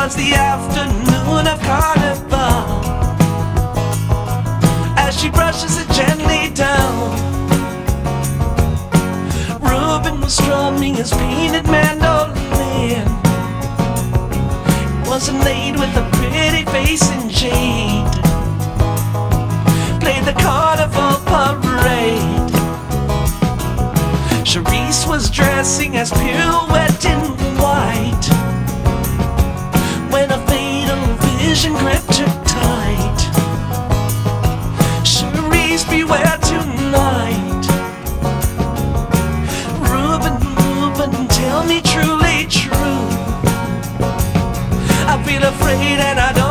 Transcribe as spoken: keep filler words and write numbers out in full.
was the afternoon of Carnival. As she brushes it gently down, Ruben was strumming his painted mandolin. It was a maid with a pretty face in jade, played the carnival parade. Charisse was dressing as pirouette in white when a fatal vision gripped her tight. Charisse, beware tonight. Ruben, Ruben, tell me truly true. I feel afraid and I don't